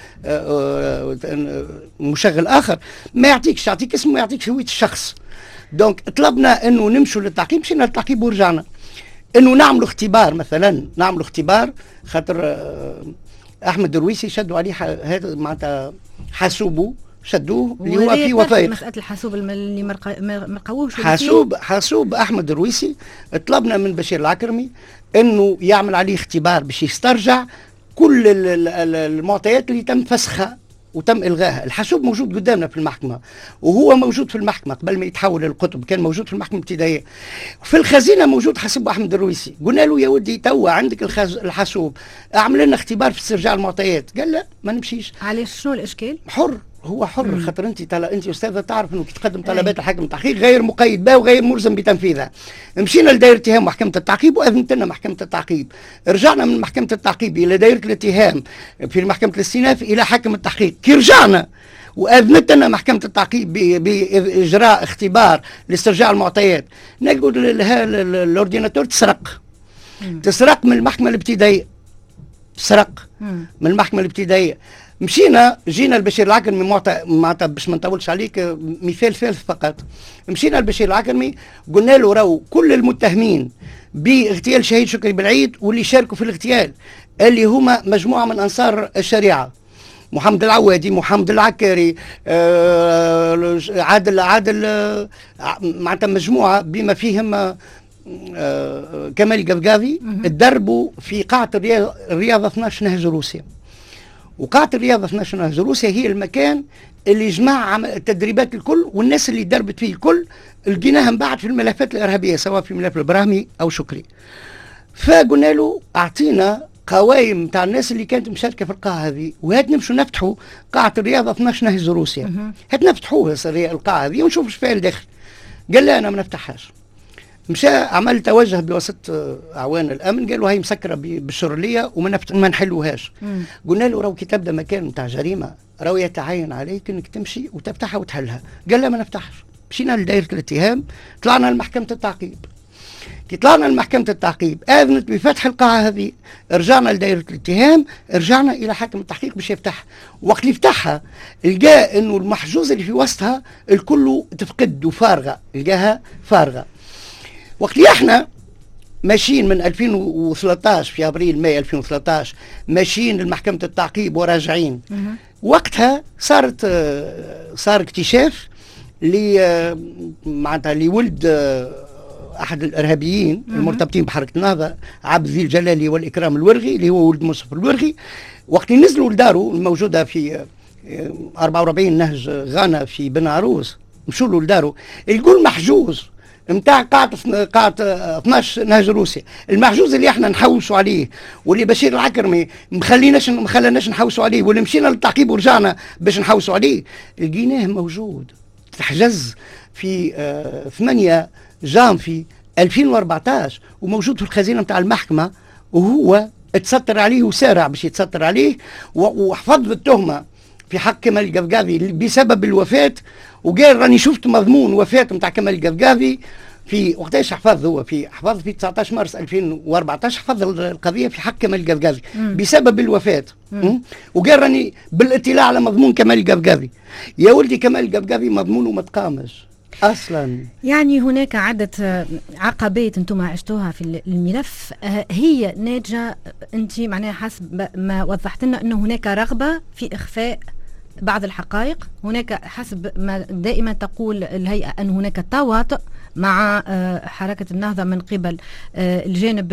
مشغل اخر ما يعطيكش، يعطيك اسمه يعطيك هويه الشخص. دونك طلبنا انه نمشوا للتعقيب، مشينا للتعقيب ورجعنا انه نعملوا اختبار، مثلا نعملوا اختبار خاطر احمد درويسي شدوا عليه هذا معناتها حاسوبه شدوه اللي هو في وثائق. مساله الحاسوب اللي ما لقاوهوش حاسوب حاسوب احمد درويسي طلبنا من بشير العكرمي انه يعمل عليه اختبار باش يسترجع كل المعطيات اللي تم فسخها وتم الغائها. الحاسوب موجود قدامنا في المحكمه وهو موجود في المحكمه قبل ما يتحول للقطب، كان موجود في المحكمه الابتدائيه. في الخزينه موجود حاسوب احمد درويسي. قلنا له يا ودي توا عندك الحاسوب اعمل لنا اختبار في استرجاع المعطيات. قال لا ما نمشيش. علاش؟ شنو الاشكال؟ حر، هو حر. خاطر انت تل... انت استاذه تعرف انه كي تقدم طلبات الحكم التحقيق غير مقيد بها وغير ملزم بتنفيذها. مشينا لدائره اتهام محكمه التعقيب واذنت لنا محكمه التعقيب، رجعنا من محكمه التعقيب الى دائره الاتهام في محكمه الاستئناف الى حكم التحقيق. كي رجعنا واذنت لنا محكمه التعقيب باجراء اختبار لاسترجاع المعطيات، نقول الاورديناتور تسرق تسرق من المحكمه الابتدائيه، تسرق من المحكمه الابتدائيه. مشينا جينا لبشير العكرمي معطى معناتها باش ما نطولش عليك مثال ثالث فقط. مشينا لبشير العكرمي قلنا له راهو كل المتهمين باغتيال شهيد شكري بالعيد واللي شاركوا في الاغتيال اللي هما مجموعه من انصار الشريعه، محمد العوادي، محمد العكاري، آه عادل عادل آه معناتها مجموعه بما فيهم آه آه كمال القفقافي، تدربوا في قاعه الرياضه اثني عشر نهج روسيا. وقاعة الرياضة اثني عشر نهج روسيا هي المكان اللي جمع التدريبات الكل والناس اللي دربت فيه الكل لقيناها من بعد في الملفات الإرهابية سواء في ملف البراهمي أو شكري. فقلنا له أعطينا قوائم تاع الناس اللي كانت مشاركة في القاعة هذه وهات نمشوا نفتحوا قاعة الرياضة اثني عشر نهج روسيا، هات نفتحوها القاعة هذه ونشوف ايش فيها الداخل. قال لا أنا ما نفتحهاش. مشى عمل توجه بواسطه اعوان الامن، قالوا هي مسكره بالشرليه وما ما نحلوهاش. قلنا له راهو كي تبدا مكان نتاع جريمه راهو يتعين عليك انك تمشي وتفتحها وتحلها. قال لا ما نفتحش. مشينا لدائره الاتهام، طلعنا لمحكمه التعقيب. كي طلعنا لمحكمة التعقيب آذنت بفتح القاعة هذه، رجعنا لدائرة الاتهام، رجعنا إلى حاكم التحقيق باش يفتحها. وقت اللي فتحها لقى إنه المحجوز اللي في وسطها الكل تفقد وفارغة، لقاها فارغة. وقت اللي احنا ماشيين من ألفين وثلاثة عشر في أبريل ماي ألفين وثلاثة عشر ماشيين لمحكمة التعقيب وراجعين، وقتها صارت صار اكتشاف ل معناتها لولد احد الارهابيين المرتبطين بحركه النهضه، عبد ذي الجلالي والاكرام الورغي، اللي هو ولد مصطفى الورغي. وقت نزلوا لداره الموجوده في أربعة وأربعين نهج غانا في بن عروس، مشوا له لداره، يقول محجوز نتاع قاعة قاعة اثناش نهج روسيا، المحجوز اللي احنا نحوسوا عليه واللي بشير العكرمي مخليناش مخلناش نحوسوا عليه، واللي مشينا للتعقيب ورجعنا باش نحوسوا عليه، لقيناه موجود تحجز في آه ثمانية جانفي ألفين وأربعة عشر وموجود في الخزينه نتاع المحكمه، وهو تستر عليه وسارع باش يتستر عليه، وحفظ التهمه في حق كمال القفقاذي بسبب الوفاه، وقال راني شفت مضمون وفاه نتاع كمال القفقاذي في وقتاش حفظ، هو في حفظ في تسعة عشر مارس ألفين وأربعة عشر حفظ القضيه في حق كمال القفقاذي بسبب الوفاه، وقال راني بالاطلاع على مضمون كمال القفقاذي. يا ولدي كمال القفقاذي مضمونه ما تقامش اصلا. يعني هناك عده عقبات انتم عشتوها في الملف، هي ناتجه انت معناها حسب ما وضحت لنا انه هناك رغبه في اخفاء بعض الحقائق، هناك حسب ما دائما تقول الهيئه ان هناك تواطؤ مع حركه النهضه من قبل الجانب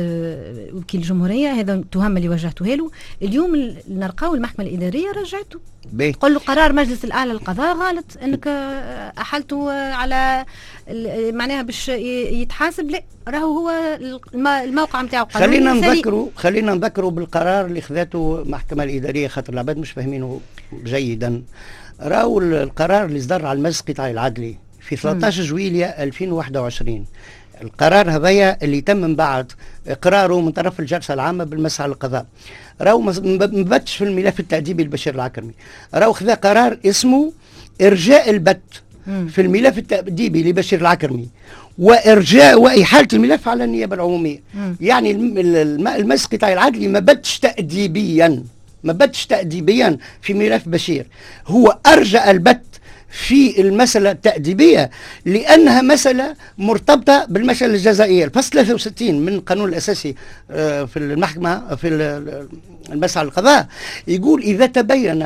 وكيل الجمهوريه، هذا التهم اللي وجهته له. اليوم نلقاو المحكمه الاداريه رجعته، قل له قرار مجلس الاعلى للقضاء غلط انك احلته على معناها باش يتحاسب، لا راهو هو الموقع نتاعو قانوني. خلينا نذكروا خلينا نذكروا بالقرار اللي خذته المحكمه الاداريه، خاطر العباد مش فاهمينه جيدا. راهو القرار اللي صدر على المجلس القطاعي العدلي في ثلاثة عشر جويلية ألفين وواحد وعشرين، القرار هذايا اللي تم من بعد اقراره من طرف الجلسه العامه بالمسعى للقضاء، راهو ما بتش في الملف التأديبي لبشير العكرمي، راهو خذا قرار اسمه ارجاء البت في الملف التأديبي لبشير العكرمي وارجاء واحاله الملف على النيابه العموميه. مم. يعني المجلس القطاعي العدلي ما بتش تأديبيا ما بتش تأديبيا في ملف بشير، هو ارجأ البت في المسألة التأديبية لأنها مسألة مرتبطة بالمسألة الجزائية. الفصل ثلاثة وستين من القانون الأساسي في المحكمة في المسعى للقضاء يقول إذا تبين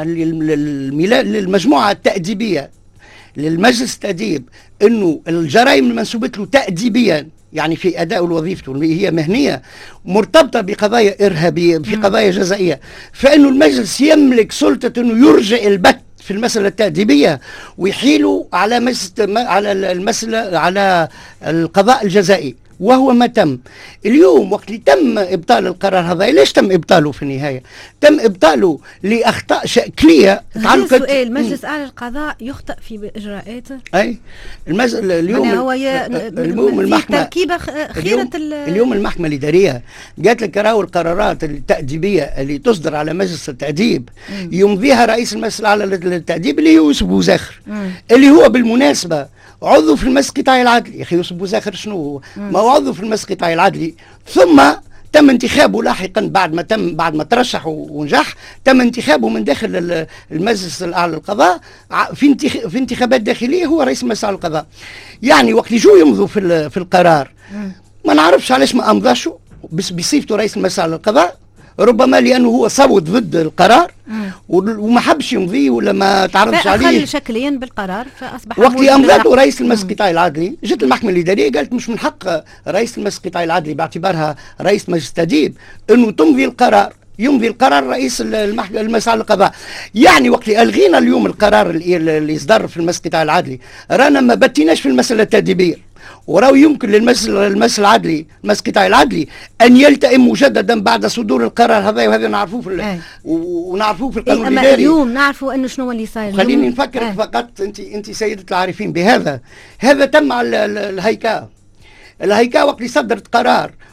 للمجموعة التأديبية للمجلس التأديب أنه الجرائم المنسوبة له تأديبيا، يعني في أداء وظيفته اللي هي مهنية مرتبطة بقضايا إرهابية في قضايا جزائية، فإنه المجلس يملك سلطة أنه يرجع البت في المسألة التأديبية ويحيلوا على مس... على المسألة على القضاء الجزائي، وهو ما تم اليوم. وقت اللي تم إبطال القرار هذا، ليش تم إبطاله في النهاية؟ تم إبطاله لأخطاء شكلية تعلقت. سؤال مجلس أعلى القضاء يخطئ في إجراءاته؟ أي المز... اليوم هو ي... اليوم المحكمة تركيبة خيرة اليوم, اليوم المحكمة الإدارية قالت لك راهو القرارات التأديبية اللي تصدر على مجلس التأديب مم. يمضيها رئيس المجلس الأعلى للتأديب اللي هو يوسف بوزاخر، اللي هو بالمناسبة عضو في المجلس القطاعي العدلي. يا اخي يوسف بوزاخر شنو هو؟ ما هو عضو في المجلس القطاعي العدلي، ثم تم انتخابه لاحقا بعد ما تم بعد ما ترشح ونجح، تم انتخابه من داخل المجلس الاعلى للقضاء في في انتخابات داخليه، هو رئيس المجلس الاعلى للقضاء. يعني وقت اللي جو يمضوا في في القرار ما نعرفش علاش ما امضاش بصفته رئيس المجلس الاعلى للقضاء، ربما لانه هو صوت ضد القرار وما حبش يمضي ولا ما تعرضش عليه، فأخل شكليا بالقرار فاصبح. وقت اللي امضته رئيس المجلس القطاعي العدلي جت المحكمه الاداريه قالت مش من حق رئيس المجلس القطاعي العدلي باعتبارها رئيس مجلس التأديب انه تمضي القرار، يمضي القرار رئيس المحكمه المجلس للقضاء. يعني وقت اللي الغينا اليوم القرار اللي يصدر في المجلس القطاعي العدلي رانا ما بتيناش في المساله التأديبيه، وراه يمكن للمجلس المجلس العدلي المجلس القطاعي العدلي ان يلتئم مجددا بعد صدور القرار هذا، وهذا نعرفوه في أي. ونعرفوه في القانون أي الاداري. اليوم نعرفوا انه شنو اللي صاير. خليني نفكرك أي. فقط انت انت سيده العارفين بهذا، هذا تم على الهيكا. الهيكا وقت اللي صدرت قرار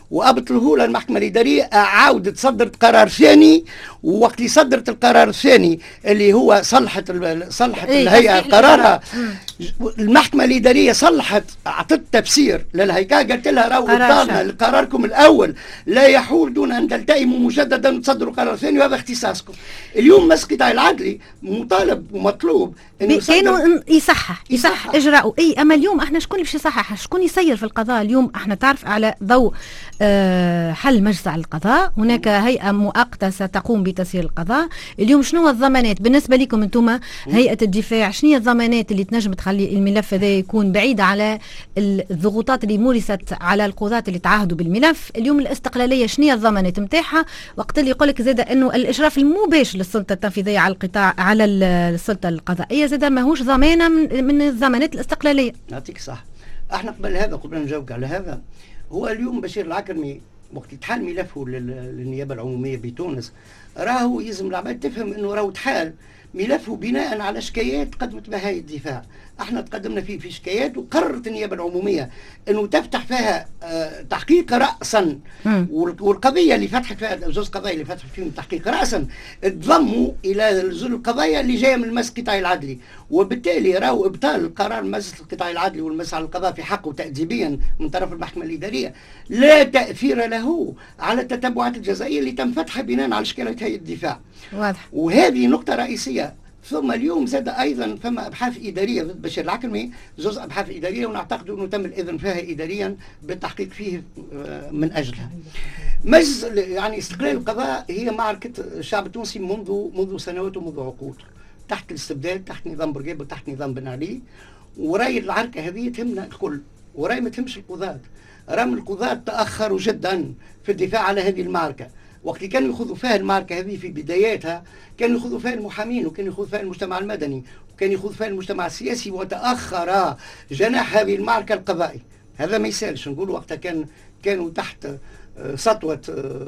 وابطله لها المحكمه الاداريه، عاودت صدرت قرار ثاني، ووقت اللي صدرت القرار الثاني اللي هو صلحت صلحت إيه الهيئه قرارها، المحكمه الاداريه صلحت، اعطت تفسير للهيئه، قالت لها راهو ابطالنا لقراركم الاول لا يحول دون ان تلتئموا مجددا وتصدروا قرار ثاني وهذا اختصاصكم. اليوم مجلس القضاء العدلي مطالب ومطلوب انه كانوا يصحح يصحح اجراءه. اي اما اليوم احنا شكون باش يصحح؟ شكون يسير في القضاء اليوم؟ احنا تعرف على ضوء أه حل مجلس على القضاء هناك هيئه مؤقته ستقوم بتسيير القضاء. اليوم شنو الضمانات بالنسبه لكم انتم هيئه الدفاع؟ شنو هي الضمانات اللي تنجم تخلي الملف هذا يكون بعيد على الضغوطات اللي مورست على القضاة اللي تعهدوا بالملف؟ اليوم الاستقلاليه شنو هي الضمانات نتاعها؟ وقت اللي يقول لك زاد انه الاشراف المباشر للسلطه التنفيذيه على القطاع على السلطه القضائيه زاد ماهوش ضمانه من, من الضمانات الاستقلاليه. يعطيك صح. احنا قبل هذا قبل نجاوبك على هذا، هو اليوم بشير العكرمي وقت يتحال ملفه للنيابه العموميه بتونس راهو يلزم العباد تفهم انه راهو تحال ملفه بناء على شكايات قدمت بها هيئه الدفاع. احنا تقدمنا فيه في شكايات وقررت النيابه العموميه انه تفتح فيها اه تحقيق راسا، والقضيه اللي فتحت فيها زوج قضايا اللي فتحت فيهم تحقيق راسا تضموا الى زوج القضايا اللي جايه من المجلس القطاعي العدلي، وبالتالي راهو ابطال قرار المجلس القطاعي العدلي والمجلس على القضاء في حقه تاديبيا من طرف المحكمه الاداريه لا تاثير له على التتبعات الجزائيه اللي تم فتحها بناء على شكايات هيئه الدفاع. واضح. وهذه نقطه رئيسيه. ثم اليوم زاد ايضا فما ابحاث اداريه ضد بشير العكرمي، زوز ابحاث اداريه ونعتقد انه تم الاذن فيها اداريا بالتحقيق فيه من اجلها. مجلس يعني استقلال القضاء هي معركه الشعب التونسي منذ منذ سنوات ومنذ عقود، تحت الاستبداد، تحت نظام بورقيبه وتحت نظام بن علي، وراي العركه هذه تهمنا الكل، وراي ما تهمش القضاة. رغم القضاة تاخروا جدا في الدفاع على هذه المعركه، وقت كانوا يخوضوا فيها المعركة هذه في بداياتها كانوا يخوضوا فيها المحامين وكانوا يخوضوا فيها المجتمع المدني وكان يخوض فيها المجتمع السياسي، وتأخر جناح هذه المعركة القضائي. هذا ما يسالش نقول وقتها كان كانوا تحت سطوة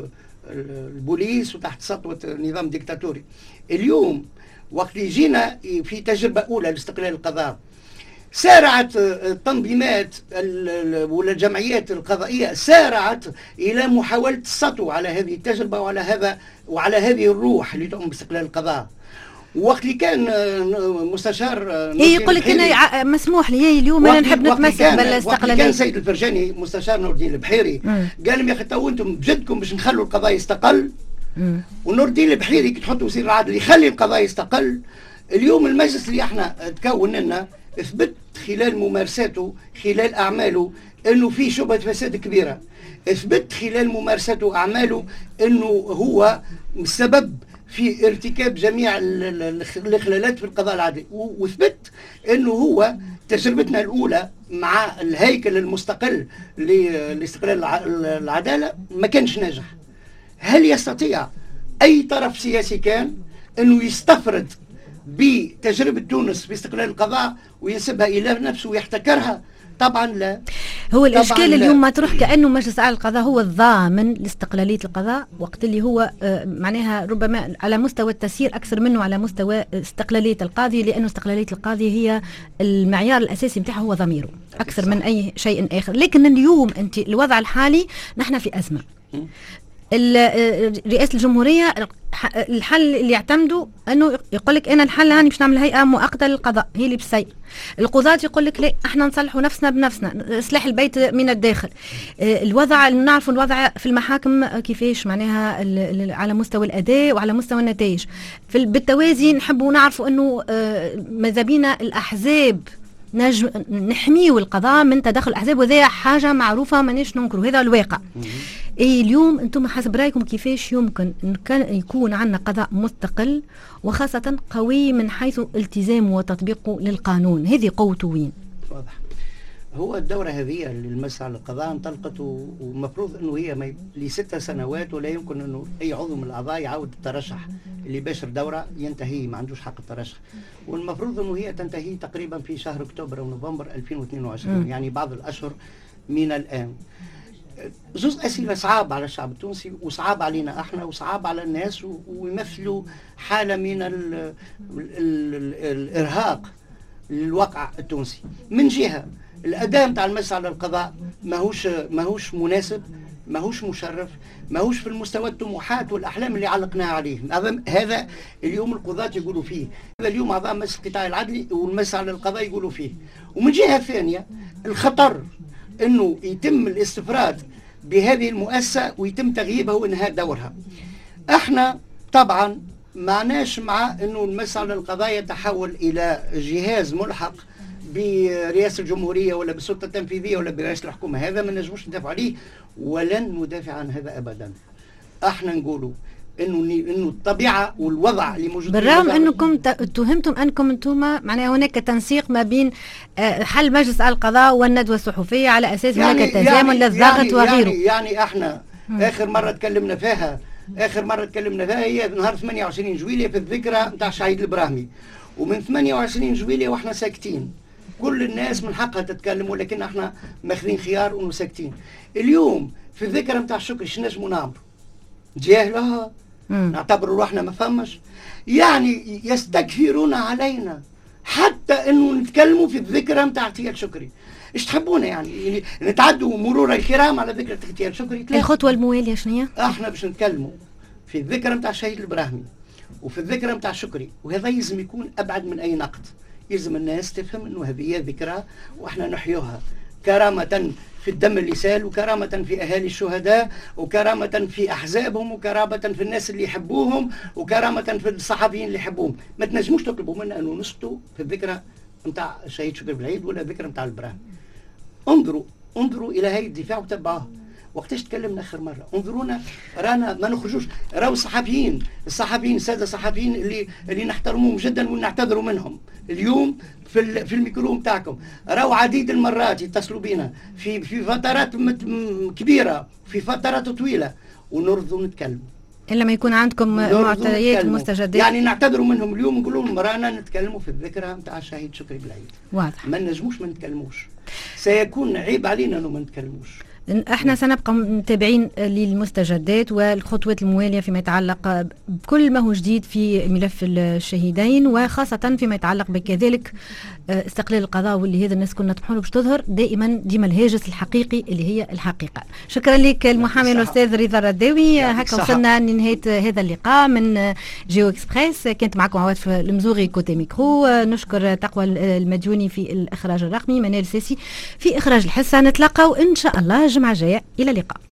البوليس وتحت سطوة نظام ديكتاتوري. اليوم وقت جينا في تجربة أولى لاستقلال القضاء سارعت التنظيمات ولا الجمعيات القضائية سارعت إلى محاولة السطو على هذه التجربة وعلى هذا وعلى هذه الروح اللي تقوم باستقلال القضاء. وقت اللي كان مستشار اي يقول لك انا مسموح لي اليوم انا نحب نتمسك بالاستقلاليه. كان سيد الفرجاني مستشار نور الدين البحيري قال لهم يا اخي تو انتم بجدكم باش نخلوا القضاء يستقل، ونور الدين البحيري كي تحطوا وزير العدل يخلي القضاء يستقل. اليوم المجلس اللي احنا تكون لنا اثبت خلال ممارساته خلال اعماله انه في شبهه فساد كبيره، اثبت خلال ممارساته واعماله انه هو السبب في ارتكاب جميع الاخلالات في القضاء العدلي، واثبت انه هو تجربتنا الاولى مع الهيكل المستقل لاستقلال العداله ما كانش ناجح. هل يستطيع اي طرف سياسي كان انه يستفرد بتجربة تونس في استقلال القضاء وينسبها إلى نفسه ويحتكرها؟ طبعا لا. هو الإشكال اليوم ما تروح كأنه مجلس أعلى القضاء هو الضامن لاستقلالية القضاء، وقت اللي هو آه معناها ربما على مستوى التسيير أكثر منه على مستوى استقلالية القاضي، لأنه استقلالية القاضي هي المعيار الأساسي متاعه هو ضميره أكثر من أي شيء آخر. لكن اليوم أنت الوضع الحالي نحن في أزمة. رئاسة الجمهورية الحل اللي يعتمدوا انه يقول لك انا الحل هاني باش نعمل هيئه مؤقته للقضاء هي اللي بتسير. القضاة يقول لك لا احنا نصلحوا نفسنا بنفسنا، اصلاح البيت من الداخل. الوضع نعرفوا الوضع في المحاكم كيفاش معناها على مستوى الاداء وعلى مستوى النتائج. بالتوازي نحبوا نعرفوا انه ماذا بينا الاحزاب نجم نحميوا القضاء من تدخل الاحزاب، وهذا حاجه معروفه مانيش ننكروا، هذا الواقع. اي اليوم انتم حسب رايكم كيفاش يمكن كان يكون عندنا قضاء مستقل وخاصه قوي من حيث التزامه وتطبيقه للقانون؟ هذه قوته وين؟ واضح. هو الدوره هذه للمجلس على القضاء انطلقت ومفروض انه هي لست سنوات، ولا يمكن انه اي عضو من الاعضاء يعاود الترشح. اللي باشر دوره ينتهي ما عندوش حق الترشح، والمفروض انه هي تنتهي تقريبا في شهر اكتوبر او نوفمبر ألفين واثنين وعشرين، م. يعني بعض الاشهر من الان. جزء أسئلة صعب على الشعب التونسي وصعب علينا احنا وصعب على الناس، ويمثلوا حالة من ال ال ال الإرهاق للواقع التونسي. من جهة الأداء نتاع المجلس على القضاء ماهوش ماهوش مناسب، ماهوش مشرف، ماهوش في المستوى الطموحات والأحلام اللي علقناها عليه. هذا اليوم القضاة يقولوا فيه، هذا اليوم أعضاء مجلس القطاع العدلي والمجلس على القضاء يقولوا فيه. ومن جهة ثانية الخطر أنه يتم الاستفراد بهذه المؤسسة ويتم تغييبها وإنهاء دورها. احنا طبعا معناش مع أنه المجلس على القضاء يتحول إلى جهاز ملحق برئاسة الجمهورية ولا بالسلطة التنفيذية ولا برئاسة الحكومة، هذا ما نجموش ندافع عليه ولن ندافع عن هذا أبدا. احنا نقولوا انه انه الطبيعه والوضع اللي موجود بالرغم انكم اتهمتم انكم انتم معناها هناك تنسيق ما بين حل مجلس القضاء والندوه الصحفيه على اساس يعني هناك تزامن يعني للضغط يعني وغيره. يعني, يعني احنا م. اخر مره تكلمنا فيها اخر مره تكلمنا فيها هي نهار ثمانية وعشرين جويلية في الذكرى نتاع شهيد البراهمي، ومن ثمانية وعشرين جويلية واحنا ساكتين. كل الناس من حقها تتكلم ولكن احنا ماخذين خيار وانه ساكتين. اليوم في الذكرى نتاع شكري شنو نجموا نعملوا؟ جاهلها نعتبر روحنا ما فهمش، يعني يستكثرون علينا حتى انه نتكلموا في الذكرى نتاع اغتيال شكري. ايش تحبونا يعني, يعني نتعدوا مرور الكرام على ذكرى اغتيال شكري؟ الخطوه المواليه شنو؟ احنا باش نتكلموا في الذكرى نتاع الشهيد البراهمي وفي الذكرى نتاع شكري، وهذا يلزم يكون ابعد من اي نقد. يلزم الناس تفهم انه هذه ذكرى واحنا نحيوها كرامة في الدم اللي سال، وكرامة في أهالي الشهداء، وكرامة في أحزابهم، وكرامة في الناس اللي يحبوهم، وكرامة في الصحفيين اللي يحبوهم. ما تنجموش تطلبوا منا أنه نسكتوا في الذكرى نتاع الشهيد شكري بالعيد ولا الذكرى نتاع البراهمي. انظروا انظروا إلى هاي الدفاع وتبعوها. وقتاش تكلمنا آخر مرة؟ انظرونا رانا ما نخرجوش. راهو الصحفيين الصحفيين السادة الصحفيين اللي اللي نحترمهم جدا ونعتذروا منهم اليوم في في الميكرو نتاعكم، راهو عديد المرات يتصلوا بينا في في فترات كبيرة في فترات طويلة ونرفضوا نتكلموا إلا ما يكون عندكم معطيات ومستجدات. يعني نعتذروا منهم اليوم نقولوا لهم رانا نتكلموا في الذكرى نتاع الشهيد شكري بالعيد. واضح. ما نجموش ما نتكلموش. سيكون عيب علينا انه ما نتكلموش. احنا سنبقى متابعين للمستجدات والخطوات المواليه فيما يتعلق بكل ما هو جديد في ملف الشهيدين، وخاصه فيما يتعلق بكذلك استقلال القضاء، واللي هذا الناس كنا نطمحوا له باش تظهر دائما ديما الهاجس الحقيقي اللي هي الحقيقه. شكرا لك المحامي الاستاذ رضا الرداوي. هكا وصلنا لنهايه هذا اللقاء من جيو اكسبريس. كانت معكم عواطف المزوغي كوتي ميكرو. نشكر تقوى المديوني في الاخراج الرقمي، منال ساسي في اخراج الحصه. نتلاقاو ان شاء الله الجمعه الجايه. الى اللقاء.